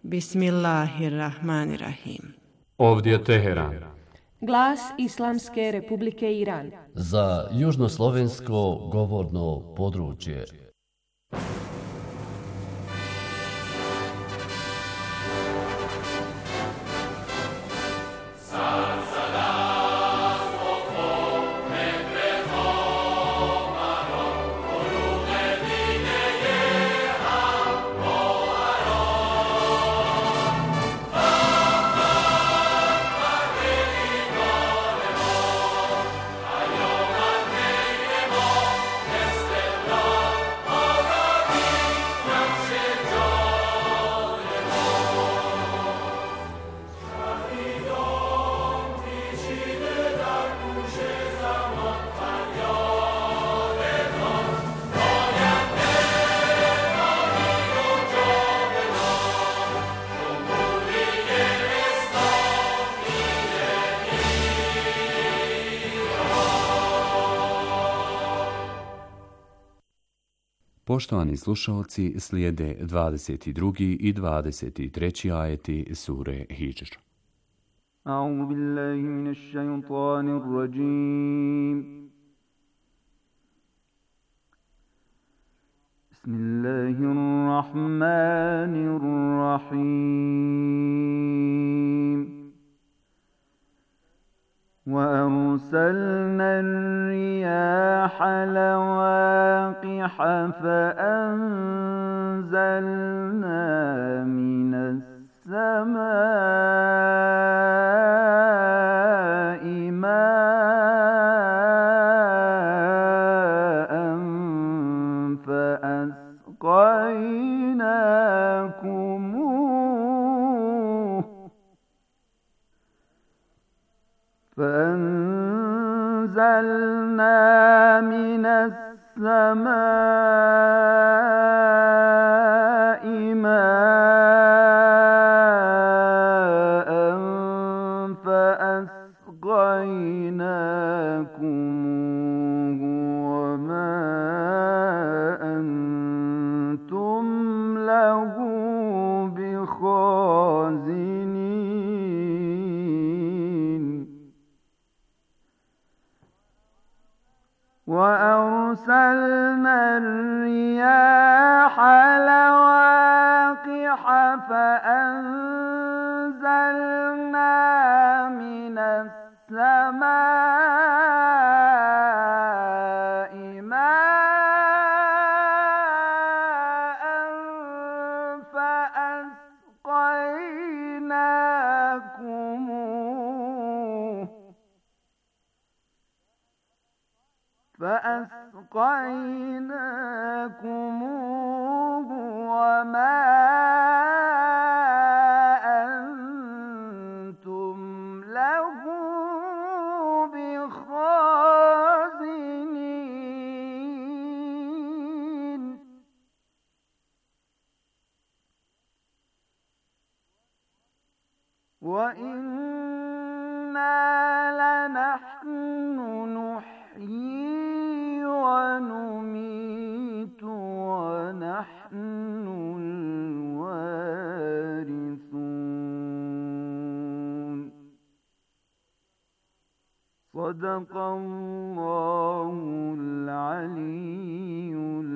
Bismillahirrahmanirrahim. Ovdje je Teheran. Glas Islamske Republike Iran. Za južnoslovensko govorno područje. Poštovani slušalci, slijede 22. i 23. ajeti sure Hidžr. A'udhu billahi minash shaytanir rajim. Bismillahirrahmanirrahim. وأرسلنا الرياح لواقح فأنزلنا من السماء ماء فأنزلنا من السماء ماء فأسقيناكموه وما أنتم له بخازنين وأرسلنا الرياح لواقح فأنزلنا من السماء ماء فأسقيناكموه وما أنتم له بخازنين وإنا لنحن نحيي ونميت ونحن الوارثون صدق الله العلي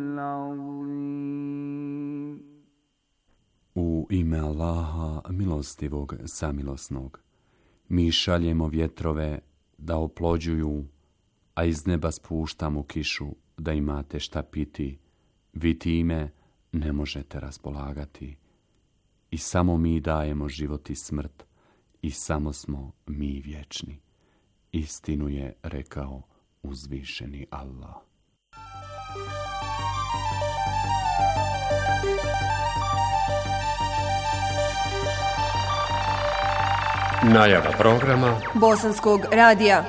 العظيم. U ime Allaha, milostivog, samilosnog, mi šaljemo vjetrove da oplođuju, a iz neba spuštamo kišu da imate šta piti, vi time ne možete raspolagati. I samo mi dajemo život i smrt, i samo smo mi vječni. Istinu je rekao uzvišeni Allah. Najava programa Bosanskog radija.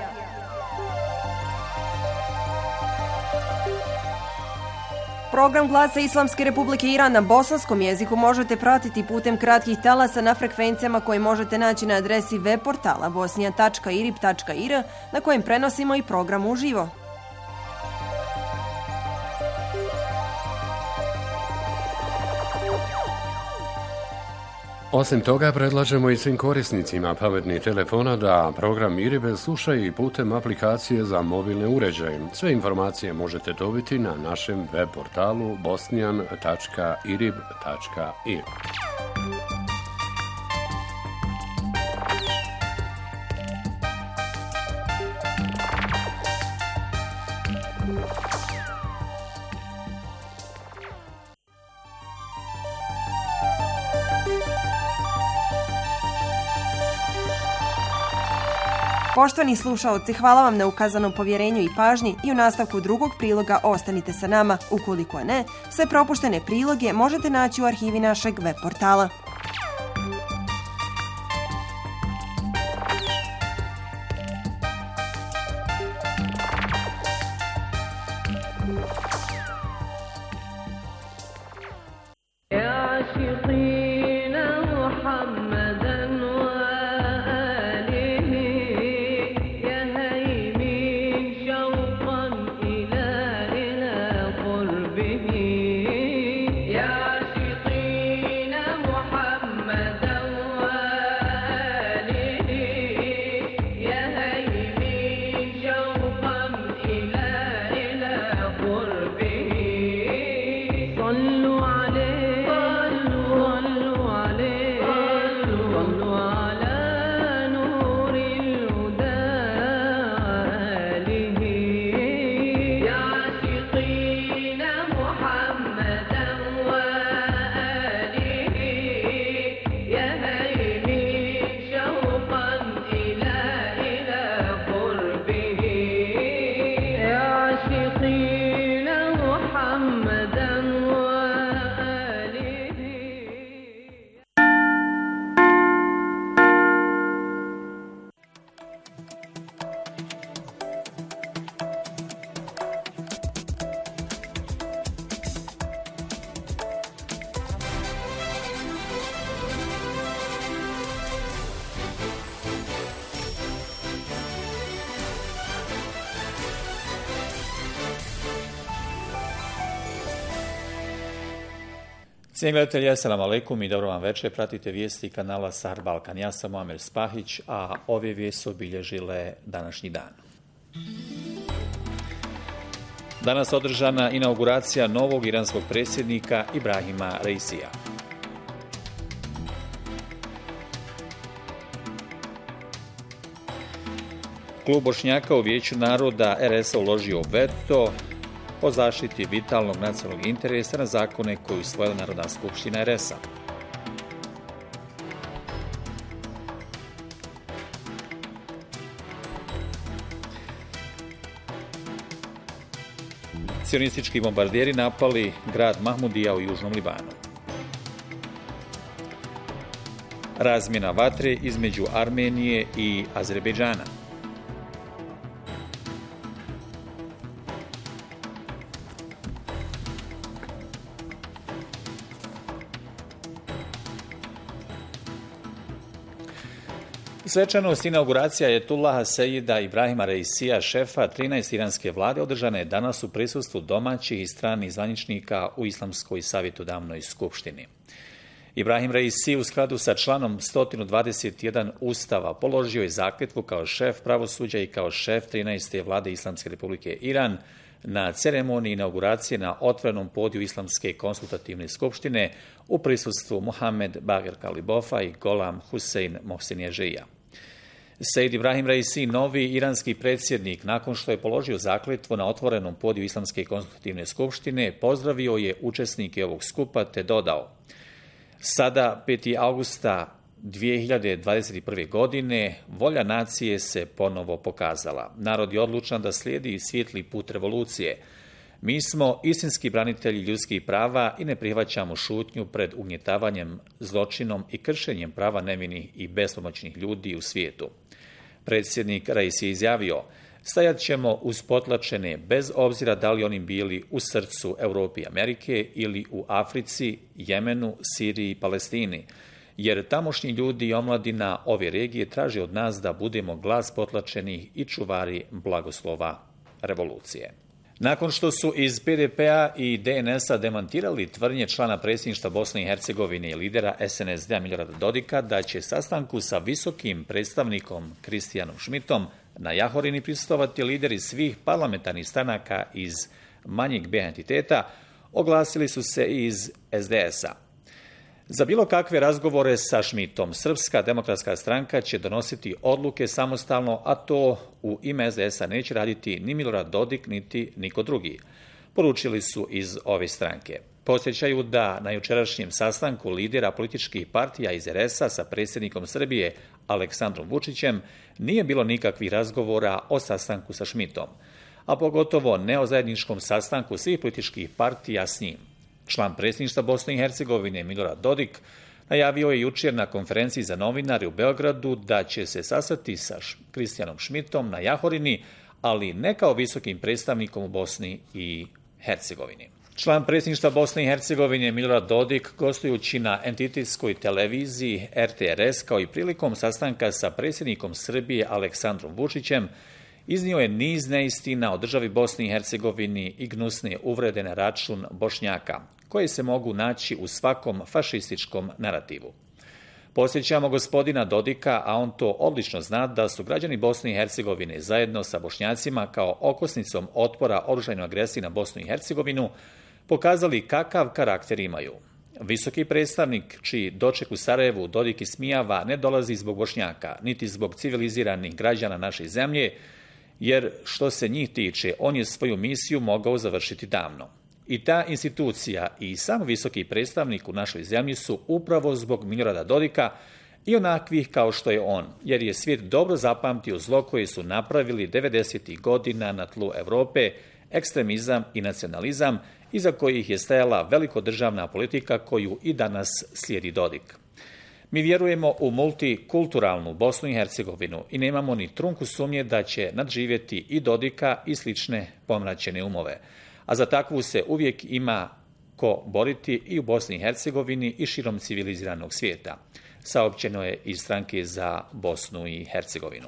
Program Glasa Islamske Republike Iran na bosanskom jeziku možete pratiti putem kratkih talasa na frekvencijama koje možete naći na adresi web portala bosnija.irib.ir na kojem prenosimo i program uživo. Osim toga, predlažemo i svim korisnicima pametnih telefona da program IRIB slušaju i putem aplikacije za mobilne uređaje. Sve informacije možete dobiti na našem web portalu bosnian.irib.ir. Poštovani slušaoci, hvala vam na ukazanom povjerenju i pažnji i u nastavku drugog priloga ostanite sa nama. Ukoliko ne, sve propuštene priloge možete naći u arhivi našeg web portala. Cijenjeni gledatelji, assalamu alaikum i dobro vam večer. Pratite vijesti kanala Sahar Balkan. Ja sam Muamer Spahić, a ove vijesti obilježile današnji dan. Danas održana inauguracija novog iranskog predsjednika Ibrahima Reisija. Klub Bošnjaka u Vijeću naroda RS uložio veto o zaštiti vitalnog nacionalnog interesa na zakone koji usvojila Narodna skupština RS-a. Sionistički bombarderi napali grad Mahmudija u Južnom Libanu. Razmjena vatre između Armenije i Azerbejdžana. Svečanost inauguracija Ajatullaha Sejida Ibrahima Reisija, šefa 13 iranske vlade, održana je danas u prisustvu domaćih i stranih zvaničnika u Islamskoj savjetodavnoj skupštini. Ibrahim Reisi u skladu sa članom 121 Ustava položio je zakletvu kao šef pravosuđa i kao šef 13. vlade Islamske republike Iran na ceremoniji inauguracije na otvorenom podiju Islamske konsultativne skupštine u prisustvu Mohamed Bagher Kalibofa i Golam Hussein Mohsenježija. Sejid Ibrahim Reisi, novi iranski predsjednik, nakon što je položio zakletvu na otvorenom podiju Islamske konstitutivne skupštine, pozdravio je učesnike ovog skupa te dodao: sada, 5. augusta 2021. godine, volja nacije se ponovo pokazala. Narod je odlučan da slijedi svijetli put revolucije. Mi smo istinski branitelji ljudskih prava i ne prihvaćamo šutnju pred ugnjetavanjem, zločinom i kršenjem prava nevinih i bespomoćnih ljudi u svijetu. Predsjednik Reisi je izjavio: stajat ćemo uz potlačene bez obzira da li oni bili u srcu Europe i Amerike ili u Africi, Jemenu, Siriji i Palestini, jer tamošnji ljudi i omladina ove regije traže od nas da budemo glas potlačenih i čuvari blagoslova revolucije. Nakon što su iz PDP-a i DNS-a demantirali tvrdnje člana predsjedništva Bosne i Hercegovine i lidera SNSD-a Milorada Dodika da će sastanku sa visokim predstavnikom Kristijanom Šmitom na Jahorini prisustvovati lideri svih parlamentarnih stranaka iz manjeg B entiteta, oglasili su se i iz SDS-a. Za bilo kakve razgovore sa Šmitom, Srpska demokratska stranka će donositi odluke samostalno, a to u ime SDS-a neće raditi ni Milorad Dodik, niti niko drugi, poručili su iz ove stranke. Podsjećaju da na jučerašnjem sastanku lidera političkih partija iz RS-a sa predsjednikom Srbije Aleksandrom Vučićem nije bilo nikakvih razgovora o sastanku sa Šmitom, a pogotovo ne o zajedničkom sastanku svih političkih partija s njim. Član predsjedništva Bosne i Hercegovine Milorad Dodik najavio je jučer na konferenciji za novinare u Beogradu da će se sastati sa Kristijanom Šmitom na Jahorini, ali ne kao visokim predstavnikom u Bosni i Hercegovini. Član predsjedništva Bosne i Hercegovine Milorad Dodik, gostujući na entitetskoj televiziji RTRS kao i prilikom sastanka sa predsjednikom Srbije Aleksandrom Vučićem, iznio je niz neistina o državi Bosni i Hercegovini i gnusne uvrede na račun Bošnjaka, koje se mogu naći u svakom fašističkom narativu. Posjećamo gospodina Dodika, a on to odlično zna, da su građani Bosne i Hercegovine zajedno sa Bošnjacima kao okosnicom otpora oružanoj agresiji na Bosnu i Hercegovinu pokazali kakav karakter imaju. Visoki predstavnik, čiji doček u Sarajevu Dodik ismijava, ne dolazi zbog Bošnjaka, niti zbog civiliziranih građana naše zemlje, jer što se njih tiče, on je svoju misiju mogao završiti davno. I ta institucija i sam visoki predstavnik u našoj zemlji su upravo zbog Milorada Dodika i onakvih kao što je on, jer je svijet dobro zapamtio zlo koje su napravili 90. godina na tlu Europe, ekstremizam i nacionalizam, iza kojih je stajala velikodržavna politika koju i danas slijedi Dodik. Mi vjerujemo u multikulturalnu Bosnu i Hercegovinu i nemamo ni trunku sumnje da će nadživjeti i Dodika i slične pomračene umove. A za takvu se uvijek ima ko boriti i u Bosni i Hercegovini i širom civiliziranog svijeta, saopćeno je iz stranke za Bosnu i Hercegovinu.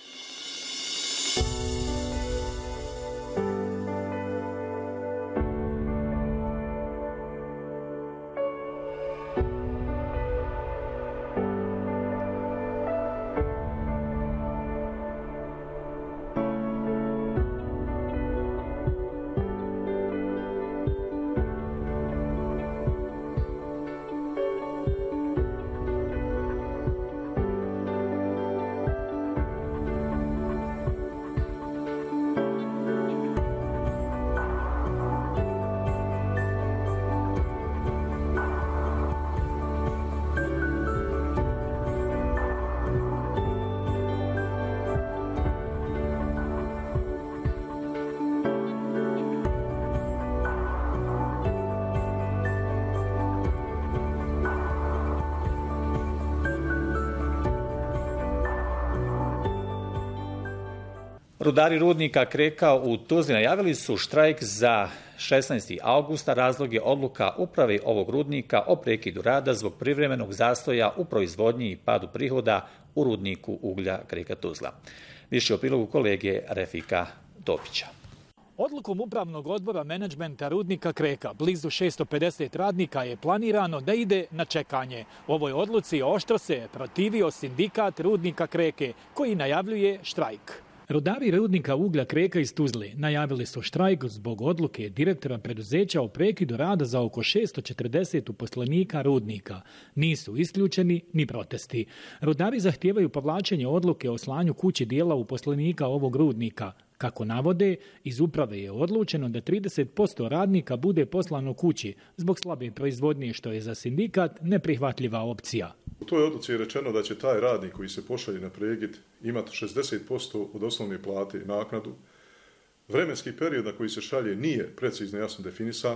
Rudari rudnika Kreka u Tuzli najavili su štrajk za 16. augusta. Razlog je odluka uprave ovog rudnika o prekidu rada zbog privremenog zastoja u proizvodnji i padu prihoda u rudniku uglja Kreka Tuzla. Više o prilogu kolege Refika Topića. Odlukom upravnog odbora menadžmenta rudnika Kreka, blizu 650 radnika je planirano da ide na čekanje. Ovoj odluci oštro se protivio sindikat rudnika Kreke, koji najavljuje štrajk. Rudari rudnika uglja Kreka iz Tuzle najavili su štrajk zbog odluke direktora preduzeća o prekidu rada za oko 640 uposlenika rudnika. Nisu isključeni ni protesti. Rudari zahtijevaju povlačenje odluke o slanju kući dijela uposlenika ovog rudnika. Kako navode, iz uprave je odlučeno da 30% radnika bude poslano kući zbog slabe proizvodnje, što je za sindikat neprihvatljiva opcija. U toj odluci je rečeno da će taj radnik koji se pošalje na pregid imati 60% od osnovne plate i naknadu. Vremenski period na koji se šalje nije precizno jasno definisan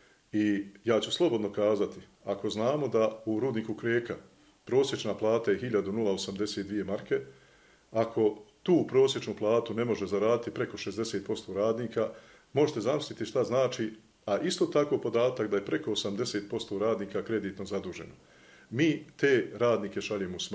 i ja ću slobodno kazati, ako znamo da u rudniku Kreka prosječna plata je 1082 marke, ako tu prosječnu platu ne može zaraditi preko 60% radnika, možete zamisliti šta znači, a isto tako podatak da je preko 80% radnika kreditno zaduženo. Mi te radnike šaljemo u smrt.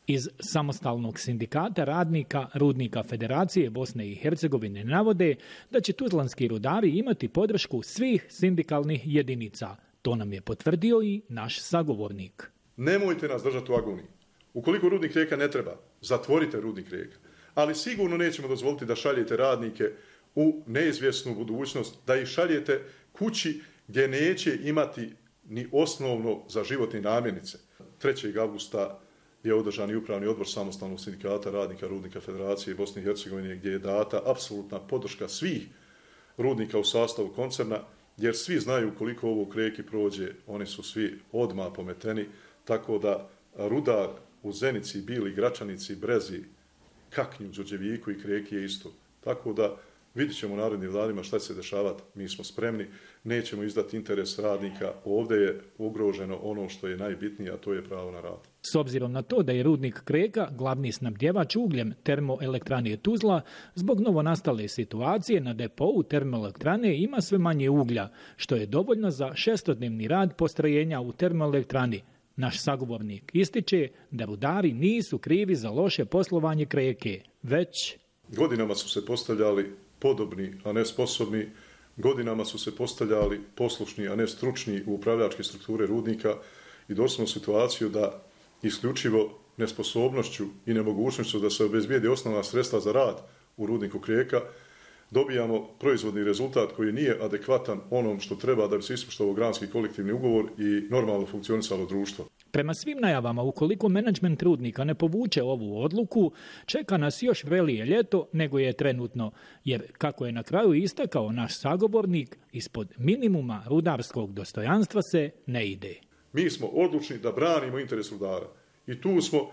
Iz Samostalnog sindikata radnika Rudnika Federacije Bosne i Hercegovine navode da će tuzlanski rudari imati podršku svih sindikalnih jedinica. To nam je potvrdio i naš sagovornik. Nemojte nas držati u agoniji. Ukoliko Rudnik Rijeka ne treba, zatvorite Rudnik Rijeka. Ali sigurno nećemo dozvoliti da šaljete radnike u neizvjesnu budućnost, da ih šaljete kući gdje neće imati ni osnovno za životne namirnice. 3. avgusta je održan i upravni odbor Samostalnog sindikata radnika Rudnika Federacije Bosne i Hercegovine gdje je data apsolutna podrška svih rudnika u sastavu koncerna, jer svi znaju koliko ovo u Rijeki prođe, oni su svi odmah pometeni, tako da rudar u Zenici, Bili, Gračanici, Brezi, Kaknju, Đurđeviku i Rijeki je isto. Tako da vidjet ćemo u narednim danima šta će se dešavati, mi smo spremni, nećemo izdati interes radnika, ovdje je ugroženo ono što je najbitnije, a to je pravo na rad. S obzirom na to da je Rudnik Kreka glavni snabdjevač ugljem termoelektrane Tuzla, zbog novonastale situacije na depou termoelektrane ima sve manje uglja, što je dovoljno za 6-dnevni rad postrojenja u termoelektrani. Naš sagovornik ističe da rudari nisu krivi za loše poslovanje Kreke, već... Godinama su se postavljali podobni, a ne sposobni, godinama su se postavljali poslušni, a ne stručni u upravljačke strukture rudnika i došli smo u situaciju da isključivo nesposobnošću i nemogućnošću da se obezbijedi osnovna sredstva za rad u rudniku Rijeka dobijamo proizvodni rezultat koji nije adekvatan onom što treba da bi se ispoštovao granski kolektivni ugovor i normalno funkcionisalo društvo. Prema svim najavama, ukoliko menadžment rudnika ne povuče ovu odluku, čeka nas još vrelije ljeto nego je trenutno, jer kako je na kraju istakao naš sagovornik, ispod minimuma rudarskog dostojanstva se ne ide. Mi smo odlučni da branimo interes rudara i tu smo,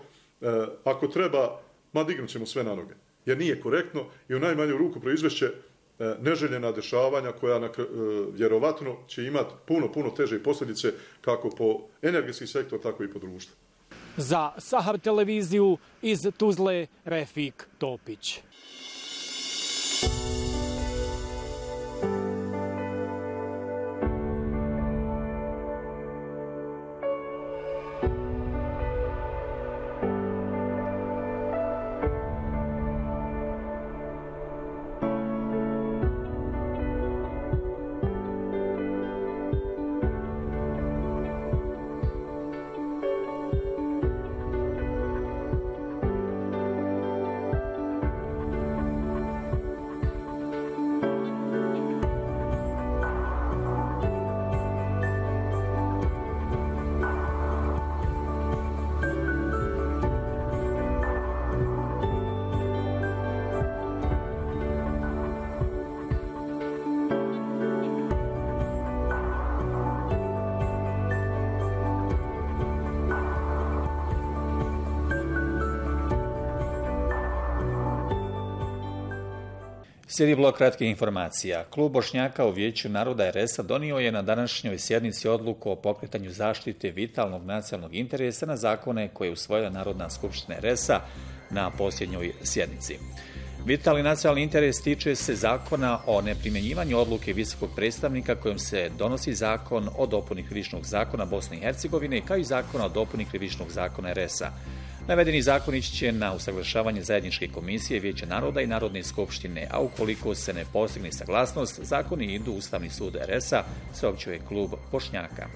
ako treba, dignut ćemo sve na noge. Jer nije korektno i u najmanju ruku proizvešće neželjena dešavanja koja vjerovatno će imati puno teže posljedice kako po energetski sektor, tako i po društvu. Za Sahar televiziju iz Tuzle, Refik Topić. Slijedi blok kratkih informacija. Klub Bošnjaka u Vijeću naroda RS-a donio je na današnjoj sjednici odluku o pokretanju zaštite vitalnog nacionalnog interesa na zakone koje je usvojila Narodna skupština RS-a na posljednjoj sjednici. Vitalni nacionalni interes tiče se zakona o neprimjenjivanju odluke visokog predstavnika kojom se donosi zakon o dopuni Krivičnog zakona Bosne i Hercegovine kao i zakona o dopuni Krivičnog zakona RS-a. Navedeni zakon ići će na usaglašavanje zajedničke komisije Vijeća naroda i Narodne skupštine, a ukoliko se ne postigne saglasnost, zakoni idu u Ustavni sud RS-a, saopćuje klub Bošnjaka.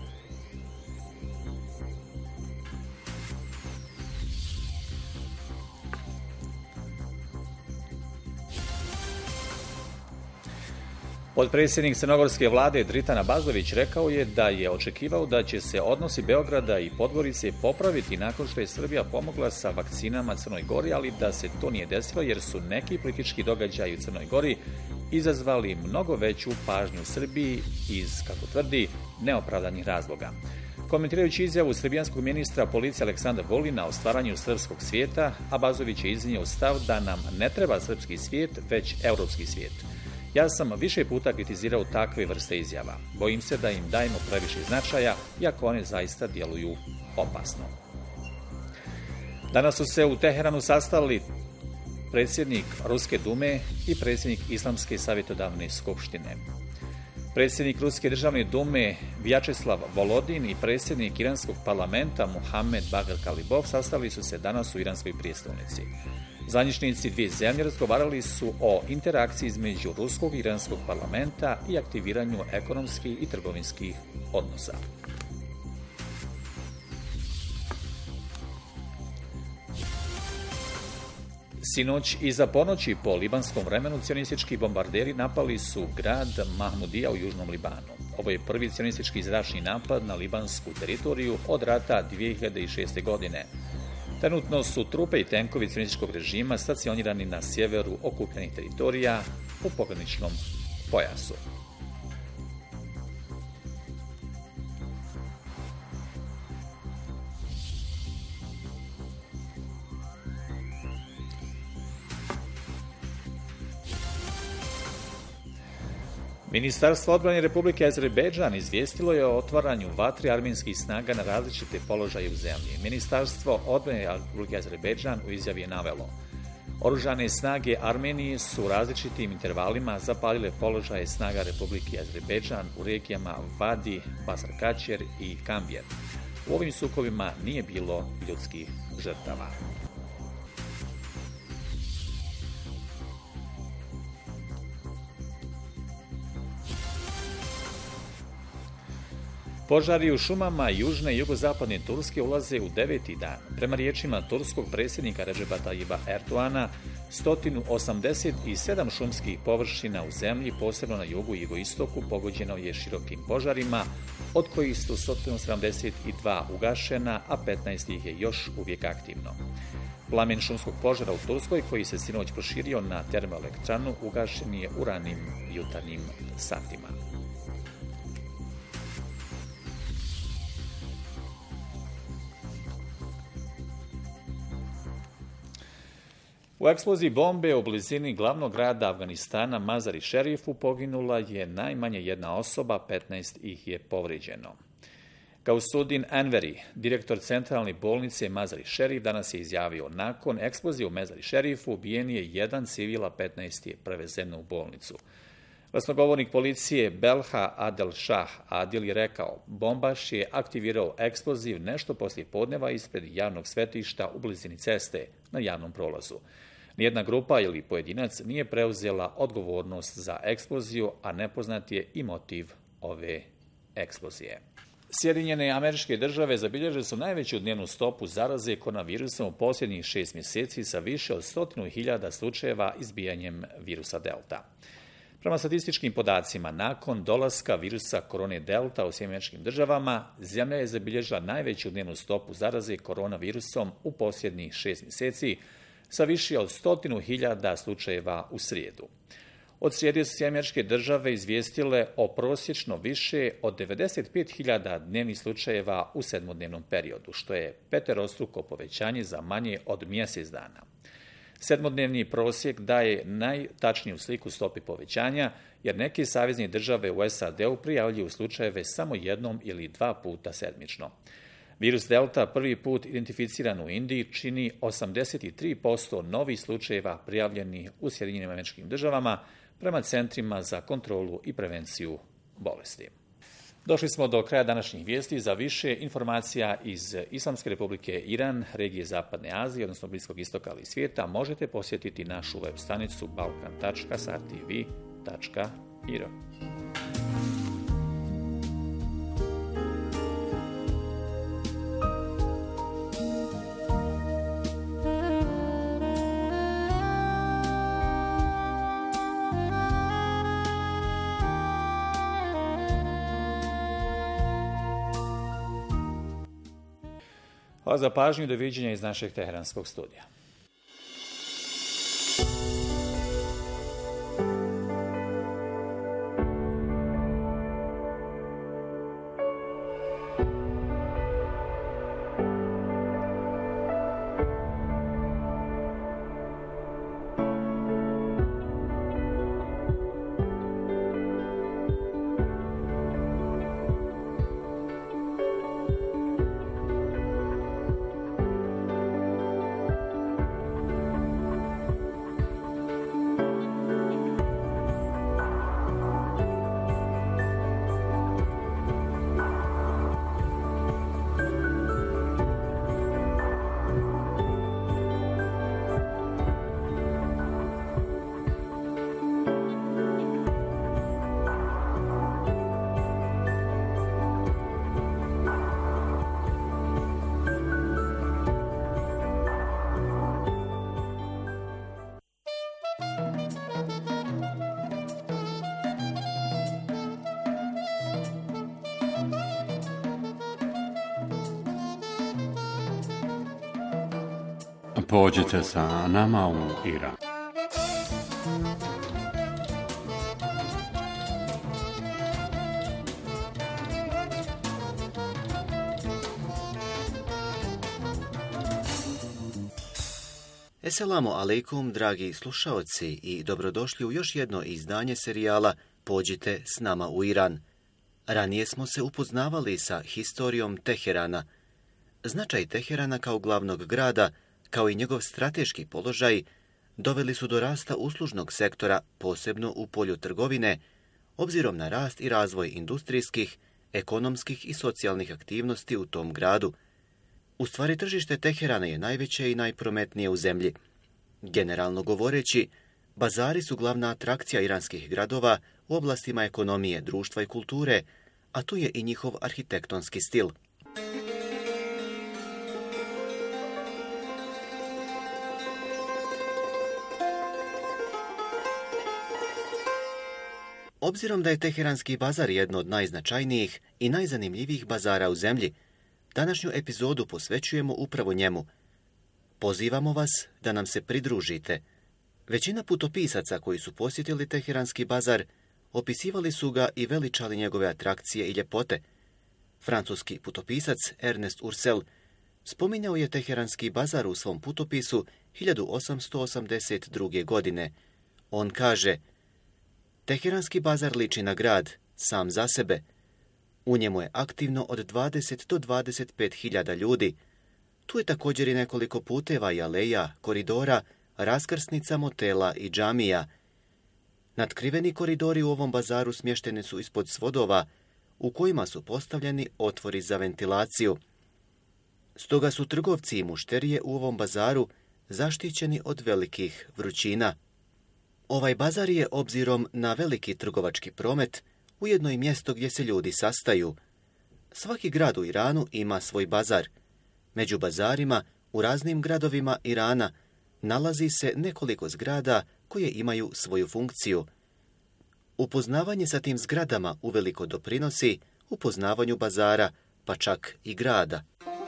Potpredsjednik crnogorske vlade Dritan Abazović rekao je da je očekivao da će se odnosi Beograda i Podgorice popraviti nakon što je Srbija pomogla sa vakcinama Crnoj Gori, ali da se to nije desilo jer su neki politički događaji u Crnoj Gori izazvali mnogo veću pažnju u Srbiji iz, kako tvrdi, neopravdanih razloga. Komentirajući izjavu srbijanskog ministra policije Aleksandra Vulina o stvaranju srpskog svijeta, Abazović je iznio stav da nam ne treba srpski svijet, već europski svijet. Ja sam više puta kritizirao takve vrste izjava. Bojim se da im dajemo previše značaja, iako one zaista djeluju opasno. Danas su se u Teheranu sastali predsjednik Ruske dume i predsjednik Islamske savjetodavne skupštine. Predsjednik Ruske državne dume Vjačeslav Volodin i predsjednik Iranskog parlamenta Muhammed Bagher Kalibov sastali su se danas u iranskoj prijestolnici. Zvaničnici dvije zemlje razgovarali su o interakciji između Ruskog i Iranskog parlamenta i aktiviranju ekonomskih i trgovinskih odnosa. Sinoć iza ponoći po libanskom vremenu cionistički bombarderi napali su grad Mahmudija u južnom Libanu. Ovo je prvi cionistički zračni napad na libansku teritoriju od rata 2006. godine. Trenutno su trupe i tenkovi cionističkog režima stacionirani na sjeveru okupljenih teritorija u pograničnom pojasu. Ministarstvo odbrane Republike Azerbejdžan izvijestilo je o otvaranju vatri armenskih snaga na različite položaje u zemlji. Ministarstvo odbrane Republike Azerbejdžan u izjavi je navelo: oružane snage Armenije su u različitim intervalima zapalile položaje snaga Republike Azerbejdžan u regijama Vadi, Basarkačer i Kambjer. U ovim sukobima nije bilo ljudskih žrtava. Požari u šumama južne i jugozapadne Turske ulaze u 9. dan. Prema riječima turskog predsjednika Redžepa Tajiba Erdoana, 187 šumskih površina u zemlji, posebno na jugu i jugoistoku, pogođeno je širokim požarima, od kojih su 172 ugašena, a 15 ih je još uvijek aktivno. Plamen šumskog požara u Turskoj, koji se sinoć proširio na termoelektranu, ugašen je u ranim jutarnjim satima. U eksploziji bombe u blizini glavnog grada Afganistana Mazar-i Šerifu poginula je najmanje jedna osoba, 15 ih je povrijeđeno. Gausuddin Enveri, direktor centralne bolnice Mazar-i Šerif, danas je izjavio: nakon eksplozije u Mazar-i Šerifu ubijen je jedan civil, a 15 je prevezeno u bolnicu. Glasnogovornik policije Belha Adel Shah Adil je rekao: bombaš je aktivirao eksploziv nešto poslije podneva ispred javnog svetišta u blizini ceste na javnom prolazu. Nijedna grupa ili pojedinac nije preuzela odgovornost za eksploziju, a nepoznat je i motiv ove eksplozije. Sjedinjene Američke Države zabilježile su najveću dnevnu stopu zaraze koronavirusom u posljednjih 6 mjeseci sa više od 100.000 slučajeva izbijanjem virusa Delta. Prema statističkim podacima, nakon dolaska virusa korone Delta u Sjedinjenim Državama, zemlja je zabilježila najveću dnevnu stopu zaraze koronavirusom u posljednjih 6 mjeseci sa više od 100.000 slučajeva u srijedu. Od srijede su Sjedinjene Države izvijestile o prosječno više od 95.000 dnevnih slučajeva u 7-dnevnom periodu, što je peterostruko povećanje za manje od mjesec dana. 7-dnevni prosjek daje najtačniju sliku stopi povećanja, jer neke savezne države u SAD-u prijavljuju slučajeve samo jednom ili 2 puta sedmično. Virus Delta, prvi put identificiran u Indiji, čini 83% novih slučajeva prijavljenih u Sjedinjenim Američkim Državama prema centrima za kontrolu i prevenciju bolesti. Došli smo do kraja današnjih vijesti. Za više informacija iz Islamske Republike Iran, regije Zapadne Azije, odnosno Bliskog istoka ali i svijeta, možete posjetiti našu web stranicu balkan.sartv.ir. Hvala za pažnju i doviđenja iz našeg teheranskog studija. Pođite sa nama u Iran. Esselamu alaikum, dragi slušaoci, i dobrodošli u još jedno izdanje serijala Pođite s nama u Iran. Ranije smo se upoznavali sa historijom Teherana. Značaj Teherana kao glavnog grada, kao i njegov strateški položaj, doveli su do rasta uslužnog sektora, posebno u polju trgovine, obzirom na rast i razvoj industrijskih, ekonomskih i socijalnih aktivnosti u tom gradu. U stvari, tržište Teherana je najveće i najprometnije u zemlji. Generalno govoreći, bazari su glavna atrakcija iranskih gradova u oblastima ekonomije, društva i kulture, a tu je i njihov arhitektonski stil. Obzirom da je Teheranski bazar jedno od najznačajnijih i najzanimljivijih bazara u zemlji, današnju epizodu posvećujemo upravo njemu. Pozivamo vas da nam se pridružite. Većina putopisaca koji su posjetili Teheranski bazar opisivali su ga i veličali njegove atrakcije i ljepote. Francuski putopisac Ernest Ursel spominjao je Teheranski bazar u svom putopisu 1882. godine. On kaže: Teheranski bazar liči na grad, sam za sebe. U njemu je aktivno od 20 do 25 hiljada ljudi. Tu je također i nekoliko puteva i aleja, koridora, raskrsnica, motela i džamija. Natkriveni koridori u ovom bazaru smješteni su ispod svodova, u kojima su postavljeni otvori za ventilaciju. Stoga su trgovci i mušterije u ovom bazaru zaštićeni od velikih vrućina. Ovaj bazar je, obzirom na veliki trgovački promet, ujedno i mjesto gdje se ljudi sastaju. Svaki grad u Iranu ima svoj bazar. Među bazarima u raznim gradovima Irana nalazi se nekoliko zgrada koje imaju svoju funkciju. Upoznavanje sa tim zgradama uveliko doprinosi upoznavanju bazara, pa čak i grada.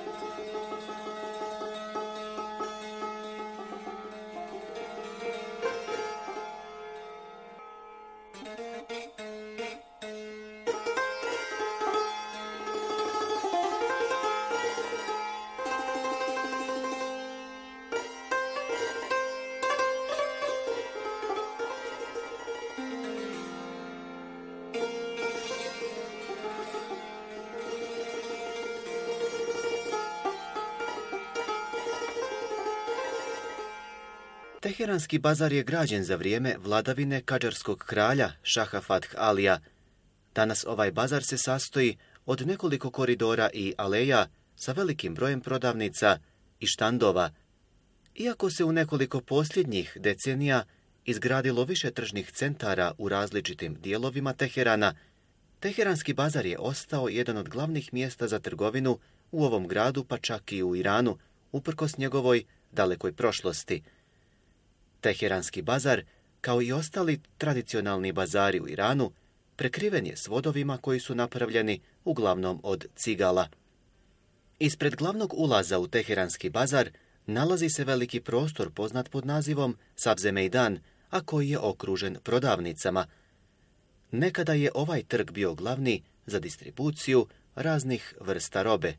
Teheranski bazar je građen za vrijeme vladavine kadžarskog kralja Šaha Fath Alija. Danas ovaj bazar se sastoji od nekoliko koridora i aleja sa velikim brojem prodavnica i štandova. Iako se u nekoliko posljednjih decenija izgradilo više tržnih centara u različitim dijelovima Teherana, Teheranski bazar je ostao jedan od glavnih mjesta za trgovinu u ovom gradu, pa čak i u Iranu, uprkos njegovoj dalekoj prošlosti. Teheranski bazar, kao i ostali tradicionalni bazari u Iranu, prekriven je svodovima koji su napravljeni uglavnom od cigala. Ispred glavnog ulaza u Teheranski bazar nalazi se veliki prostor poznat pod nazivom Sabze Mejdan, a koji je okružen prodavnicama. Nekada je ovaj trg bio glavni za distribuciju raznih vrsta robe.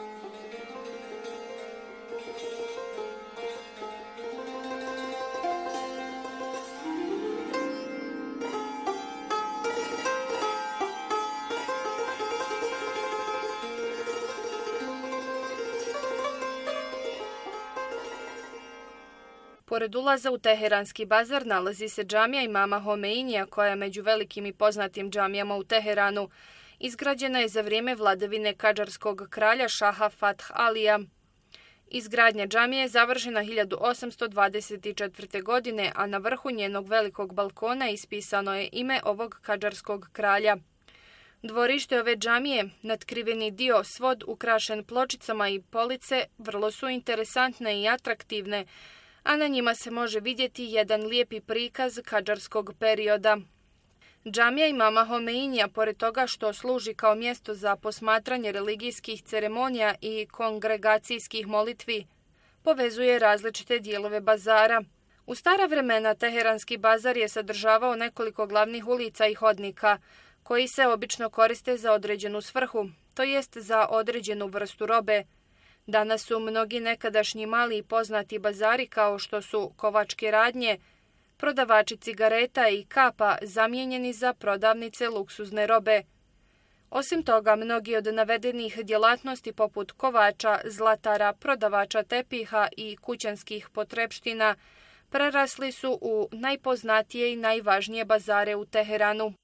Pored ulaza u Teheranski bazar nalazi se džamija imama Homeinija, koja je među velikim i poznatim džamijama u Teheranu. Izgrađena je za vrijeme vladavine kadžarskog kralja Šaha Fath Alija. Izgradnja džamije je završena 1824. godine, a na vrhu njenog velikog balkona ispisano je ime ovog kadžarskog kralja. Dvorište ove džamije, natkriveni dio, svod ukrašen pločicama i police, vrlo su interesantne i atraktivne, a na njima se može vidjeti jedan lijepi prikaz kadžarskog perioda. Džamija imama Homeinija, pored toga što služi kao mjesto za posmatranje religijskih ceremonija i kongregacijskih molitvi, povezuje različite dijelove bazara. U stara vremena Teheranski bazar je sadržavao nekoliko glavnih ulica i hodnika, koji se obično koriste za određenu svrhu, to jest za određenu vrstu robe. Danas su mnogi nekadašnji mali i poznati bazari kao što su kovačke radnje, prodavači cigareta i kapa zamijenjeni za prodavnice luksuzne robe. Osim toga, mnogi od navedenih djelatnosti poput kovača, zlatara, prodavača tepiha i kućanskih potrepština prerasli su u najpoznatije i najvažnije bazare u Teheranu.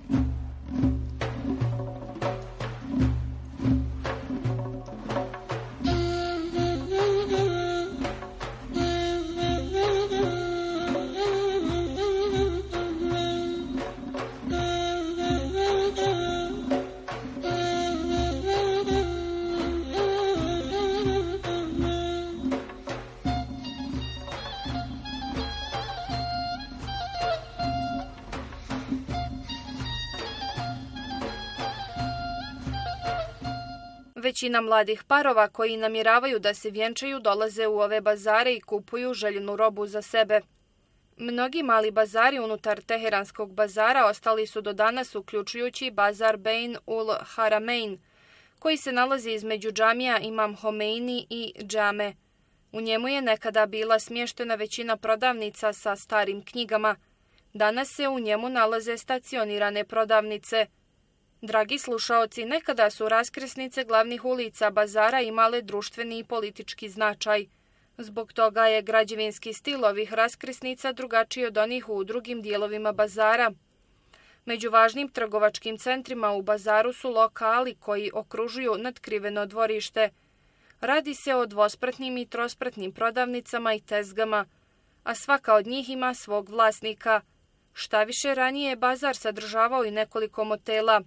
Većina mladih parova koji namjeravaju da se vjenčaju dolaze u ove bazare i kupuju željenu robu za sebe. Mnogi mali bazari unutar Teheranskog bazara ostali su do danas, uključujući bazar Bein ul Haramein, koji se nalazi između džamija Imam Homeini i džame. U njemu je nekada bila smještena većina prodavnica sa starim knjigama. Danas se u njemu nalaze stacionirane prodavnice. Dragi slušaoci, nekada su raskrsnice glavnih ulica bazara imale društveni i politički značaj. Zbog toga je građevinski stil ovih raskrsnica drugačiji od onih u drugim dijelovima bazara. Među važnim trgovačkim centrima u bazaru su lokali koji okružuju natkriveno dvorište. Radi se o dvospratnim i trospratnim prodavnicama i tezgama, a svaka od njih ima svog vlasnika. Štaviše, ranije je bazar sadržavao i nekoliko motela.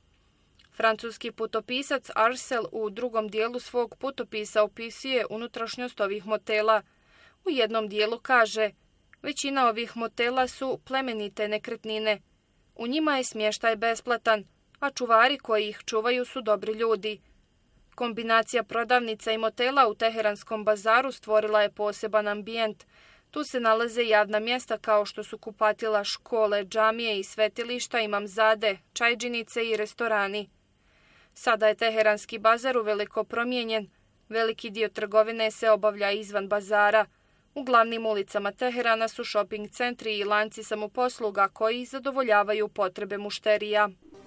Francuski putopisac Arcel u drugom dijelu svog putopisa opisuje unutrašnjost ovih motela. U jednom dijelu kaže: većina ovih motela su plemenite nekretnine. U njima je smještaj besplatan, a čuvari koji ih čuvaju su dobri ljudi. Kombinacija prodavnica i motela u Teheranskom bazaru stvorila je poseban ambijent. Tu se nalaze javna mjesta kao što su kupatila, škole, džamije i svetilišta, imamzade, čajdžinice i restorani. Sada je Teheranski bazar uveliko promijenjen. Veliki dio trgovine se obavlja izvan bazara. U glavnim ulicama Teherana su shopping centri i lanci samoposluga koji zadovoljavaju potrebe mušterija.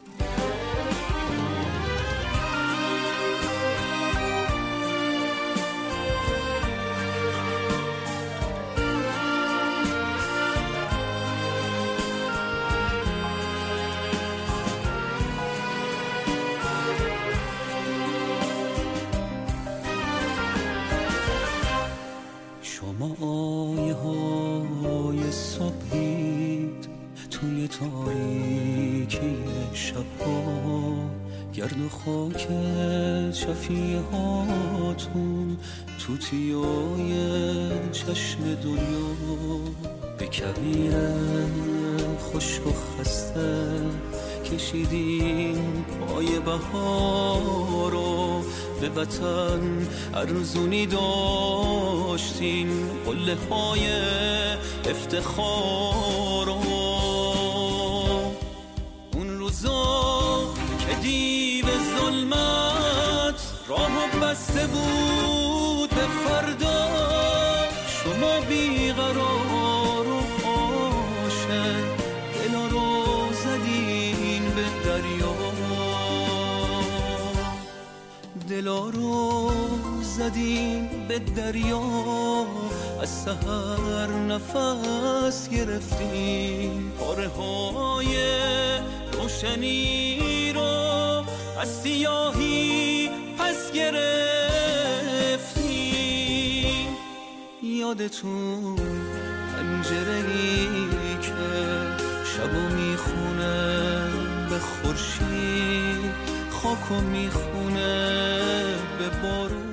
آیه های صبحید توی تاریکی شبها گرد و خاک شفیه هاتون توتیای چشم دنیا به کبیر خشک و خسته کشیدیم پای بهارو به وطن ارزونی داشتیم قله های افتخارو اون روزا که دیو ظلمت راهو بسته بود به فردا شما بیقرار و عاشق دلا رو زدین به دریا دلا رو زدین به دریا از سحر نفس گرفتیم پاره های روشنی رو از سیاهی پس گرفتیم یادتون پنجره‌ای که شبو میخونه به خورشید خاکو میخونه به بارون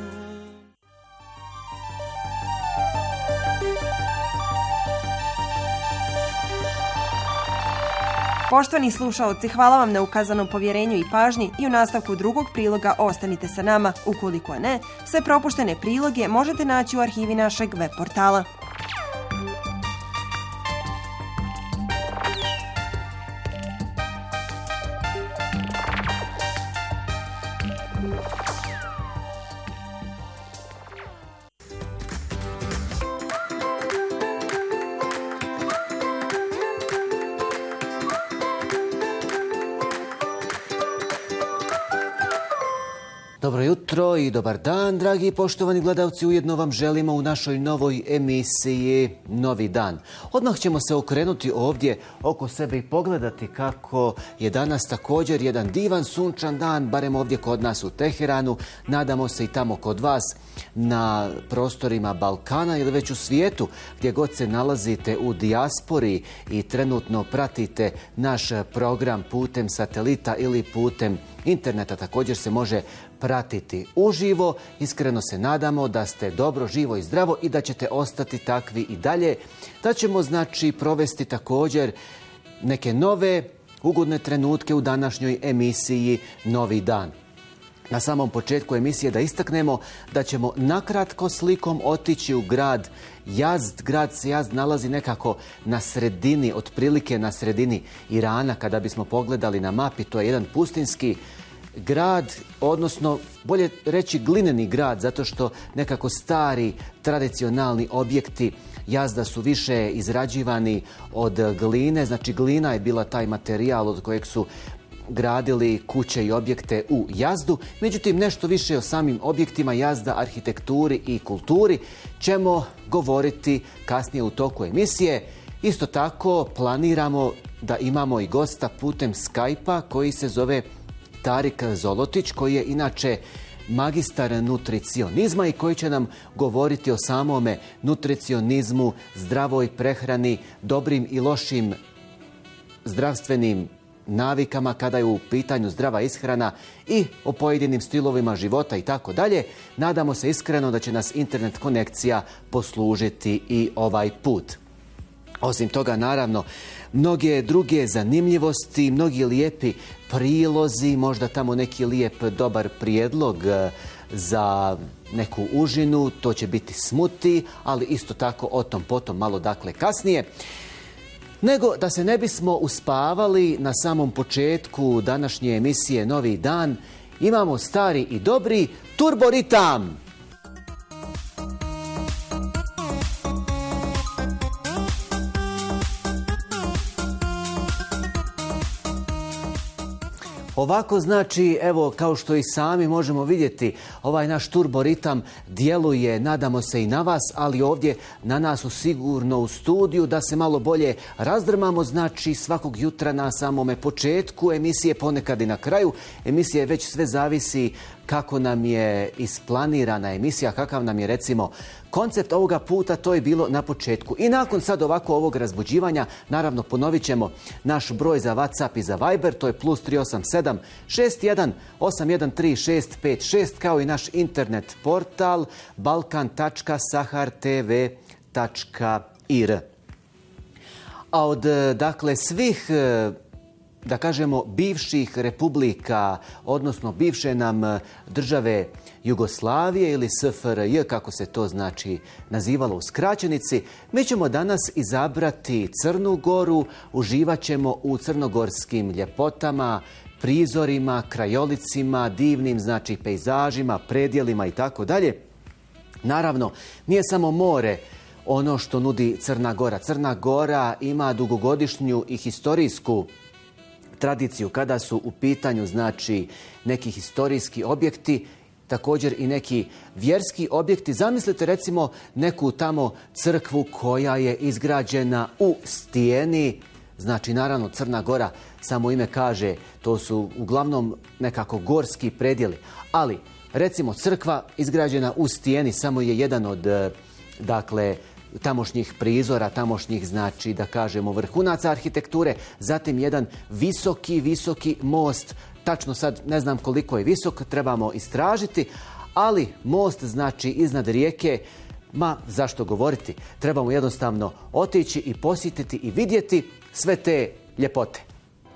Poštovani slušaoci, hvala vam na ukazanom povjerenju i pažnji i u nastavku drugog priloga ostanite sa nama. Ukoliko ne, sve propuštene priloge možete naći u arhivi našeg web portala. Dobro jutro i dobar dan, dragi i poštovani gledalci. Ujedno vam želimo u našoj novoj emisiji Novi dan. Odmah ćemo se okrenuti ovdje oko sebe i pogledati kako je danas također jedan divan sunčan dan, barem ovdje kod nas u Teheranu. Nadamo se i tamo kod vas na prostorima Balkana ili već u svijetu, gdje god se nalazite u dijaspori i trenutno pratite naš program putem satelita ili putem interneta. Također se može pratiti uživo. Iskreno se nadamo da ste dobro, živo i zdravo i da ćete ostati takvi i dalje. Da ćemo provesti također neke nove ugodne trenutke u današnjoj emisiji Novi dan. Na samom početku emisije da istaknemo da ćemo nakratko slikom otići u grad Yazd. Grad se Yazd nalazi nekako na sredini, otprilike na sredini Irana. Kada bismo pogledali na mapi, to je jedan pustinski grad, odnosno bolje reći glineni grad, zato što nekako stari tradicionalni objekti Yazda su više izrađivani od gline. Znači glina je bila taj materijal od kojeg su gradili kuće i objekte u Yazdu. Međutim, nešto više o samim objektima Yazda, arhitekturi i kulturi ćemo govoriti kasnije u toku emisije. Isto tako planiramo da imamo i gosta putem Skype-a koji se zove Tarik Zolotić, koji je inače magistar nutricionizma i koji će nam govoriti o samome nutricionizmu, zdravoj prehrani, dobrim i lošim zdravstvenim navikama kada je u pitanju zdrava ishrana i o pojedinim stilovima života i tako dalje. Nadamo se iskreno da će nas internet konekcija poslužiti i ovaj put. Osim toga, naravno, mnoge druge zanimljivosti, mnogi lijepi prilozi, možda tamo neki lijep dobar prijedlog za neku užinu, to će biti smuti, ali isto tako o tom potom malo kasnije. Nego da se ne bismo uspavali na samom početku današnje emisije Novi dan, imamo stari i dobri turboritam. Ovako evo kao što i sami možemo vidjeti, ovaj naš turboritam djeluje, nadamo se i na vas, ali ovdje na nas sigurno u studiju da se malo bolje razdrmamo, svakog jutra na samome početku emisije, ponekad i na kraju emisije, već sve zavisi kako nam je isplanirana emisija, kakav nam je recimo koncept ovoga puta, to je bilo na početku. I nakon sad ovako ovog razbuđivanja, naravno ponovit ćemo naš broj za WhatsApp i za Viber, to je +387 61 813 656, kao i naš internet portal balkan.sahartv.ir. A od svih da kažemo bivših republika, odnosno bivše nam države Jugoslavije ili SFRJ, kako se to nazivalo u skraćenici, mi ćemo danas izabrati Crnu Goru, uživat ćemo u crnogorskim ljepotama, prizorima, krajolicima, divnim pejzažima, predjelima i tako dalje. Naravno, nije samo more ono što nudi Crna Gora. Crna Gora ima dugogodišnju i historijsku tradiciju kada su u pitanju neki historijski objekti, također i neki vjerski objekti. Zamislite recimo neku tamo crkvu koja je izgrađena u stijeni. Naravno Crna Gora, samo ime kaže, to su uglavnom nekako gorski predjeli. Ali recimo crkva izgrađena u stijeni samo je jedan od tamošnjih prizora, tamošnjih da kažemo vrhunaca arhitekture. Zatim jedan visoki most, tačno sad ne znam koliko je visok, trebamo istražiti, ali most iznad rijeke, zašto govoriti, trebamo jednostavno otići i posjetiti i vidjeti sve te ljepote.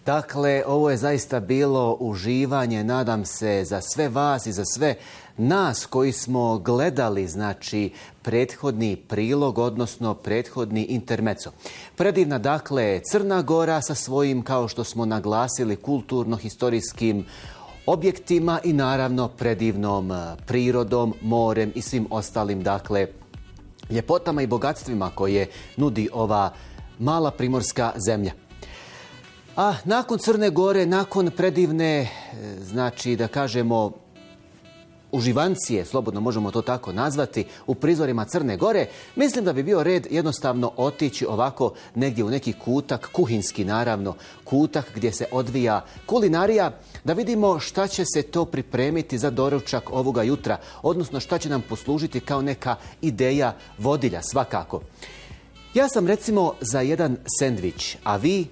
Dakle, ovo je zaista bilo uživanje, nadam se, za sve vas i za sve nas koji smo gledali, znači, prethodni prilog, odnosno prethodni intermeco. Predivna, dakle, Crna Gora sa svojim, kao što smo naglasili, kulturno-historijskim objektima i naravno predivnom prirodom, morem i svim ostalim, dakle, ljepotama i bogatstvima koje nudi ova mala primorska zemlja. A nakon Crne Gore, nakon predivne, znači da kažemo, uživancije, slobodno možemo to tako nazvati, u prizorima Crne Gore, mislim da bi bio red jednostavno otići ovako negdje u neki kutak, kuhinski naravno, kutak gdje se odvija kulinarija, da vidimo šta će se to pripremiti za doručak ovoga jutra, odnosno šta će nam poslužiti kao neka ideja vodilja svakako. Ja sam recimo za jedan sendvič, a vi?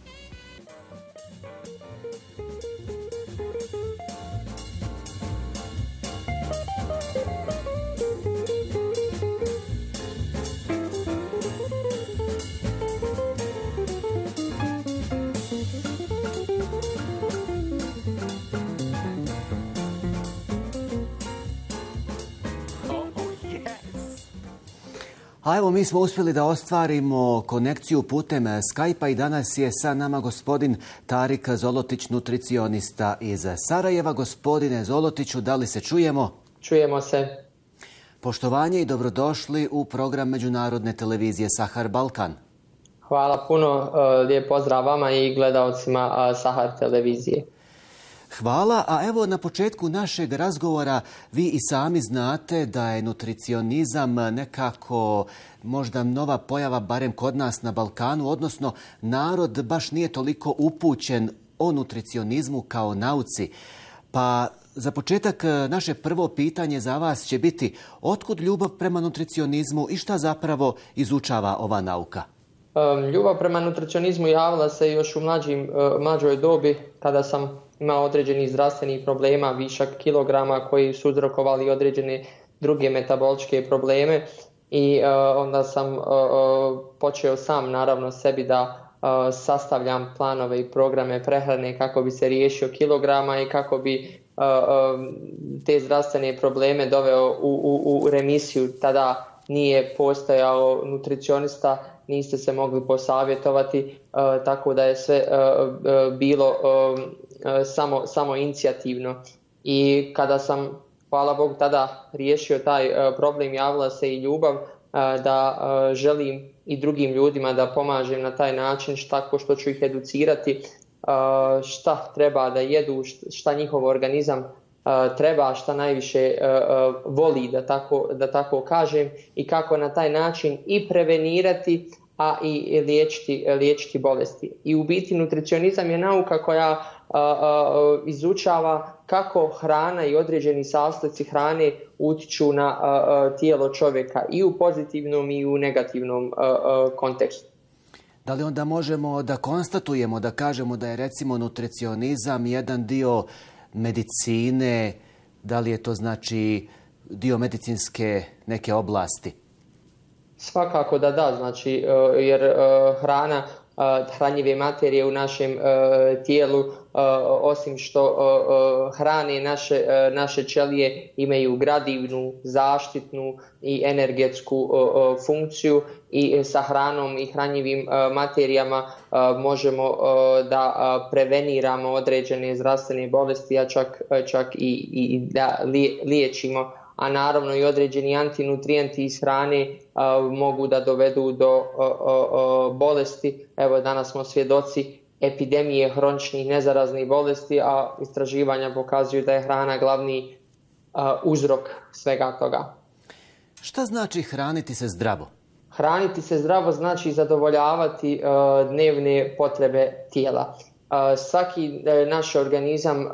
A evo, mi smo uspjeli da ostvarimo konekciju putem Skype-a i danas je sa nama gospodin Tarik Zolotić, nutricionista iz Sarajeva. Gospodine Zolotiću, da li se čujemo? Čujemo se. Poštovanje i dobrodošli u program Međunarodne televizije Sahar Balkan. Hvala puno, lijep pozdrav vama i gledalcima Sahar televizije. Hvala, a evo na početku našeg razgovora vi i sami znate da je nutricionizam nekako možda nova pojava, barem kod nas na Balkanu, odnosno narod baš nije toliko upućen o nutricionizmu kao nauci. Pa za početak naše prvo pitanje za vas će biti otkud ljubav prema nutricionizmu i šta zapravo izučava ova nauka? Ljubav prema nutricionizmu javila se još u mlađoj dobi kada sam imao određenih zdravstvenih problema, višak kilograma koji su uzrokovali određene druge metaboličke probleme i onda sam počeo sam naravno sebi da sastavljam planove i programe prehrane kako bi se riješio kilograma i kako bi te zdravstvene probleme doveo u remisiju. Tada nije postojao nutricionista, niste se mogli posavjetovati, tako da je sve bilo samo inicijativno. I kada sam, hvala Bogu, tada riješio taj problem, javila se i ljubav da želim i drugim ljudima da pomažem na taj način, tako što ću ih educirati šta treba da jedu, šta njihov organizam treba, šta najviše voli, da tako kažem, i kako na taj način i prevenirati, a i liječiti bolesti. I u biti nutricionizam je nauka koja izučava kako hrana i određeni sastojci hrane utiču na tijelo čovjeka i u pozitivnom i u negativnom kontekstu. Da li onda možemo da konstatujemo, da kažemo da je recimo nutricionizam jedan dio medicine, da li je to znači dio medicinske neke oblasti? Svakako da, znači jer hranjive materije u našem tijelu, osim što hrane naše ćelije, imaju gradivnu, zaštitnu i energetsku funkciju i sa hranom i hranjivim materijama možemo da preveniramo određene zdravstvene bolesti, a čak i da liječimo. A naravno i određeni antinutrijenti iz hrane mogu da dovedu do bolesti. Evo, danas smo svjedoci epidemije hroničnih nezaraznih bolesti, a istraživanja pokazuju da je hrana glavni uzrok svega toga. Šta znači hraniti se zdravo? Hraniti se zdravo znači zadovoljavati dnevne potrebe tijela. Svaki naš organizam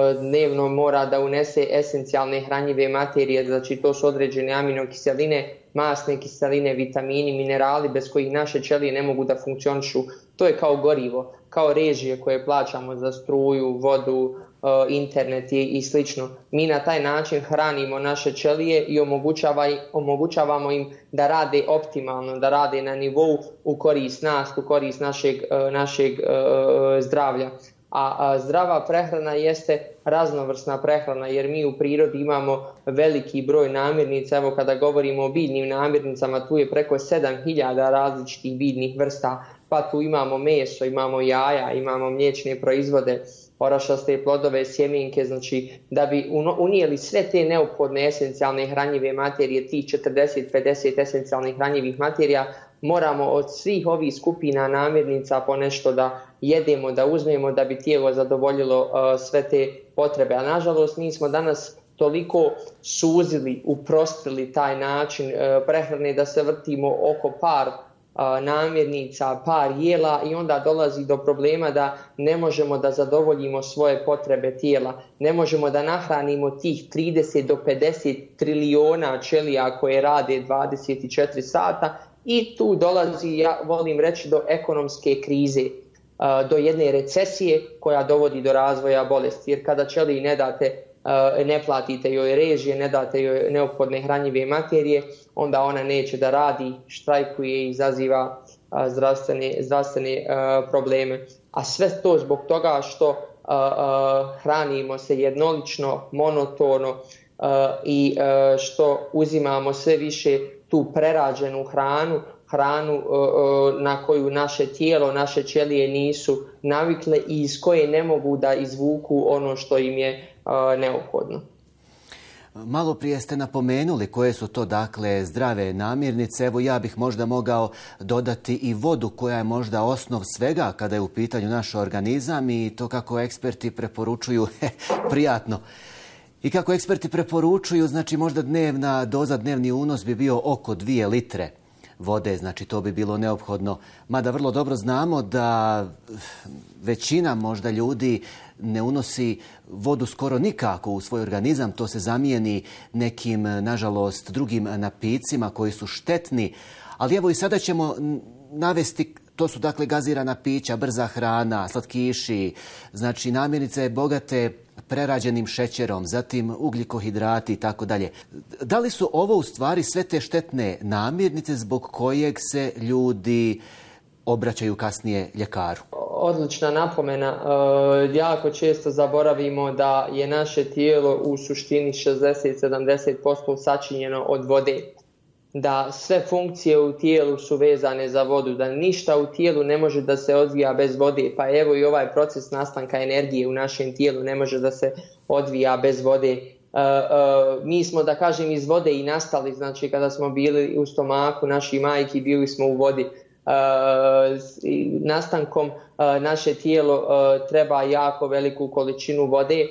dnevno mora da unese esencijalne hranjive materije, znači to su određene aminokiseline masne kiseline, vitamini, minerali bez kojih naše ćelije ne mogu da funkcionišu. To je kao gorivo, kao režije koje plaćamo za struju, vodu, internet i slično. Mi na taj način hranimo naše ćelije i omogućavamo im da rade optimalno, da rade na nivou u korist nas, u korist našeg zdravlja. A zdrava prehrana jeste raznovrsna prehrana, jer mi u prirodi imamo veliki broj namirnica. Evo kada govorimo o biljnim namirnicama, tu je preko 7000 različitih biljnih vrsta, pa tu imamo meso, imamo jaja, imamo mliječne proizvode, orašaste plodove, sjemenke. Znači, da bi unijeli sve te neophodne esencijalne hranjive materije, tih 40-50 esencijalnih hranjivih materija, moramo od svih ovih skupina namirnica po nešto da jedemo, da uzmemo da bi tijelo zadovoljilo sve te potrebe. A nažalost, mi smo danas toliko suzili, uprostili taj način prehrane da se vrtimo oko par namirnica, par jela i onda dolazi do problema da ne možemo da zadovoljimo svoje potrebe tijela. Ne možemo da nahranimo tih 30 do 50 trilijona ćelija koje rade 24 sata i tu dolazi, ja volim reći, do ekonomske krize, do jedne recesije koja dovodi do razvoja bolesti. Jer kada ćeliji ne platite joj režije, ne date joj neophodne hranjive materije, onda ona neće da radi, štrajkuje i izaziva zdravstvene probleme. A sve to zbog toga što hranimo se jednolično, monotono i što uzimamo sve više tu prerađenu hranu na koju naše tijelo, naše ćelije nisu navikle i iz koje ne mogu da izvuku ono što im je neophodno. Malo prije ste napomenuli koje su to dakle zdrave namirnice. Evo ja bih možda mogao dodati i vodu koja je možda osnov svega kada je u pitanju naš organizam i to kako eksperti preporučuju, prijatno. I kako eksperti preporučuju, znači možda dnevna doza, dnevni unos bi bio oko 2 litre vode, znači to bi bilo neophodno. Mada vrlo dobro znamo da većina možda ljudi ne unosi vodu skoro nikako u svoj organizam, to se zamijeni nekim, nažalost, drugim napicima koji su štetni. Ali evo i sada ćemo navesti, to su dakle gazirana pića, brza hrana, slatkiši, znači namirnice bogate prerađenim šećerom, zatim ugljikohidrati i tako dalje. Da li su ovo u stvari sve te štetne namirnice zbog kojeg se ljudi obraćaju kasnije ljekaru? Odlična napomena. Jako često zaboravimo da je naše tijelo u suštini 60-70% sačinjeno od vode. Da sve funkcije u tijelu su vezane za vodu, da ništa u tijelu ne može da se odvija bez vode. Pa evo i ovaj proces nastanka energije u našem tijelu ne može da se odvija bez vode. Mi smo, da kažem, iz vode i nastali, znači kada smo bili u stomaku naših majki, bili smo u vodi. Nastankom naše tijelo treba jako veliku količinu vode.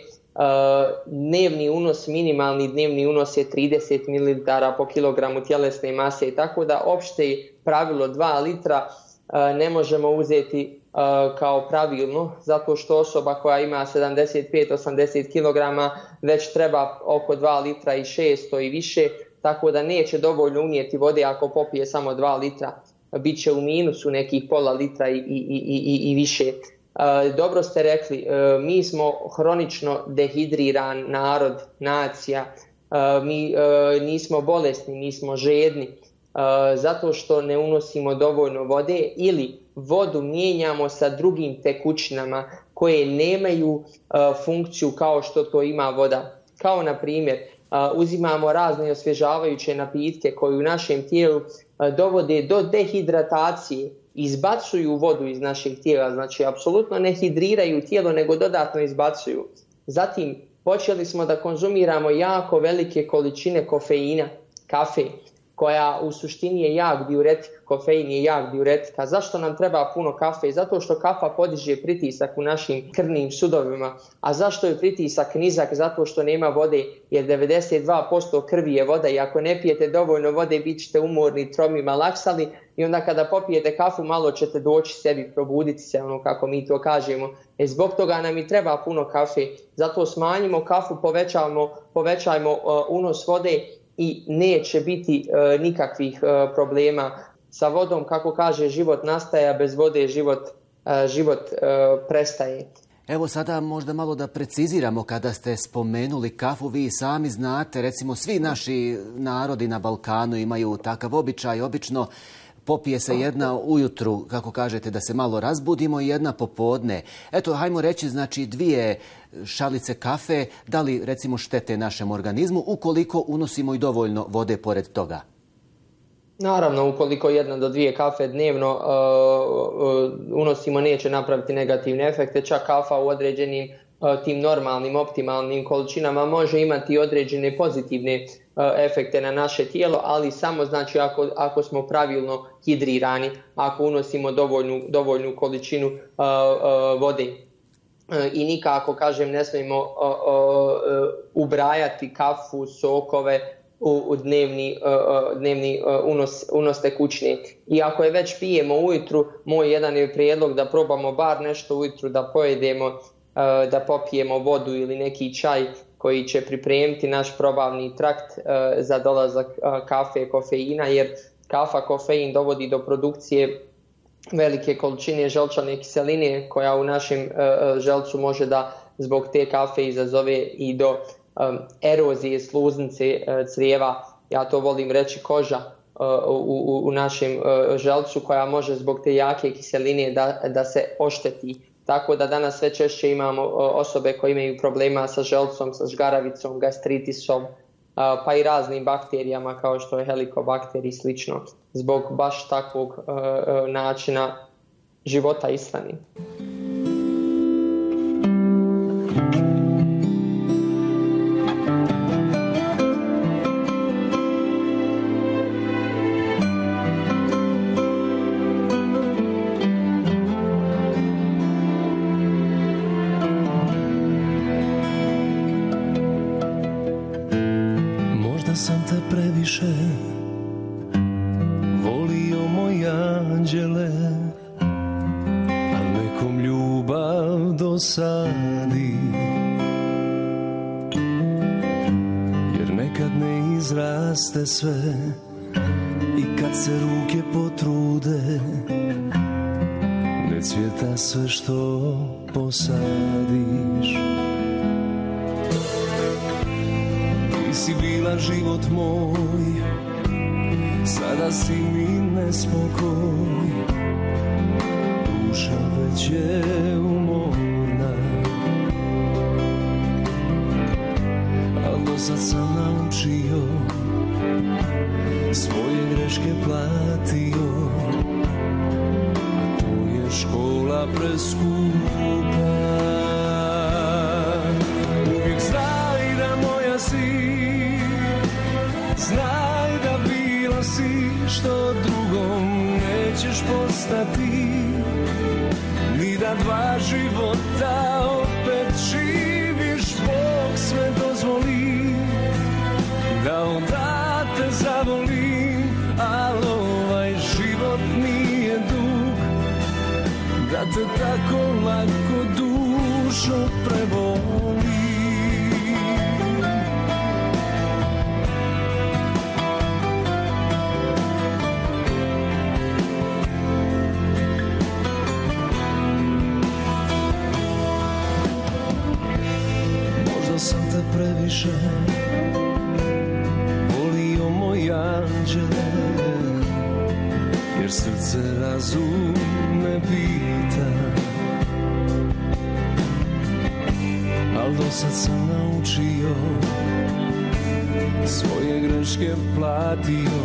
Minimalni dnevni unos je 30 ml po kilogramu tjelesne mase, tako da opšte pravilo 2 litra ne možemo kao pravilno, zato što osoba koja ima 75-80 kg već treba oko 2 litra i 600 i više, tako da neće dovoljno unijeti vode ako popije samo 2 litra. Biće u minusu nekih pola litra i više. Dobro ste rekli, mi smo hronično dehidriran narod, nacija, mi nismo bolesni, nismo žedni, zato što ne unosimo dovoljno vode ili vodu mijenjamo sa drugim tekućinama koje nemaju funkciju kao što to ima voda. Kao na primjer, uzimamo razne osvježavajuće napitke koji u našem tijelu dovode do dehidratacije, izbacuju vodu iz našeg tijela, znači apsolutno ne hidriraju tijelo nego dodatno izbacuju. Zatim počeli smo da konzumiramo jako velike količine kofeina, kafe, koja u suštini je jak diuretik, kofein je jak diuretik. A zašto nam treba puno kafe? Zato što kafa podiže pritisak u našim krvnim sudovima. A zašto je pritisak nizak? Zato što nema vode, jer 92% krvi je voda i ako ne pijete dovoljno vode bit ćete umorni, tromi, malaksali i onda kada popijete kafu malo ćete doći sebi, probuditi se, ono kako mi to kažemo. Zbog toga nam i treba puno kafe. Zato smanjimo kafu, povećajmo unos vode i neće biti nikakvih problema sa vodom. Kako kaže, život nastaje, a bez vode život prestaje. Evo sada možda malo da preciziramo kada ste spomenuli kafu. Vi sami znate, recimo svi naši narodi na Balkanu imaju takav običaj. Obično popije se jedna ujutru, kako kažete, da se malo razbudimo, i jedna popodne. Eto, hajmo reći, znači 2 šalice kafe, da li recimo štete našem organizmu ukoliko unosimo i dovoljno vode pored toga? Naravno, ukoliko 1 do 2 kafe dnevno unosimo, neće napraviti negativne efekte. Čak kafa u određenim tim normalnim, optimalnim količinama može imati određene pozitivne efekte na naše tijelo, ali samo znači ako smo pravilno hidrirani, ako unosimo dovoljnu količinu vode. I nikako, kažem, ne smijemo ubrajati kafu, sokove u dnevni unos tekućine. I ako je već pijemo ujutru, moj jedan je prijedlog da probamo bar nešto ujutru da pojedemo, da popijemo vodu ili neki čaj koji će pripremiti naš probavni trakt za dolazak kafe, kofeina, jer kafa, kofein dovodi do produkcije velike količine željčane kiseline koja u našem željcu može da zbog te kafe izazove i do erozije sluznice crijeva. Ja to volim reći koža u našem željcu koja može zbog te jake kiseline da se ošteti. Tako da danas sve češće imamo osobe koje imaju problema sa željcom, sa žgaravicom, gastritisom, pa i raznim bakterijama kao što je helikobakter i slično, zbog baš takvog načina života ishrane. Sam te previše volio, moj anđele, al nekom ljubav dosadi, jer nekad ne izraste sve i kad se ruke potrude ne cvjeta sve što posadiš. Ti si bila život moj, sada si mi nespokoj, duša već je umorna, al dosad sam naučio, svoje greške platio, a to je škola preskupa. Uvijek znaj da moja si, znaj da bila si što drugom nećeš postati, ni da 2 života opet živiš. Bog sve dozvoli da onda te zavolim, al ovaj život nije dug da te tako lako dušo preboli. Previše volio, moj anđele, jer srce razum ne pita, al dosad sam naučio, svoje greške platio,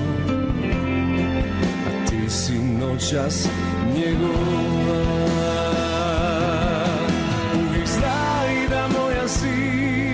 a ti si noćas njegova. Uvijek znaj da moja si,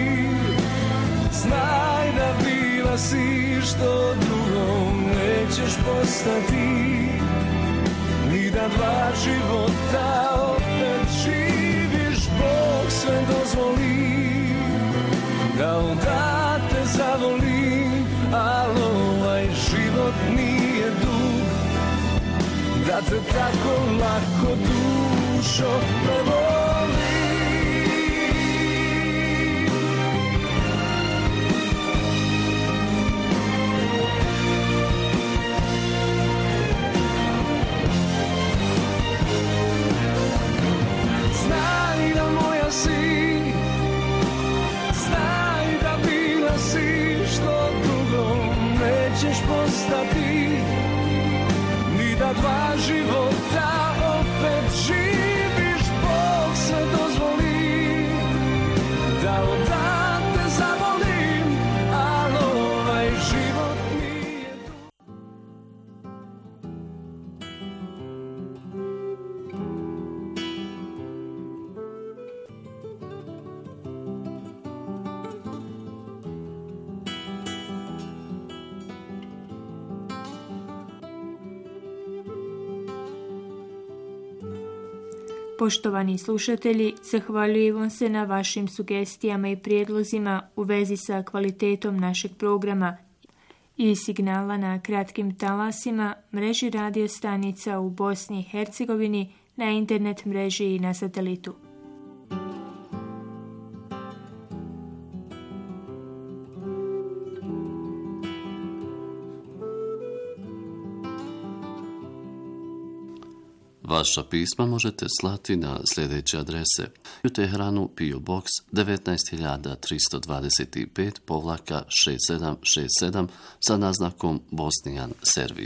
znaj da bila si što drugom nećeš postati, ni da 2 života opet živiš. Bog sve dozvoli da onda te zavolim, al ovaj život nije dug da te tako lako dušo prevoli. ostati, ni da dva života opet živiš. Bog sve dozvoli da odande zavolim, ali ovaj život nije tu. Poštovani slušatelji, zahvaljujem vam se na vašim sugestijama i prijedlozima u vezi sa kvalitetom našeg programa i signala na kratkim talasima, mreži radio stanica u Bosni i Hercegovini, na internet mreži i na satelitu. Vaša pisma možete slati na sljedeće adrese: u Teheranu PO Box 19325-6767 sa naznakom Bosnijan servis.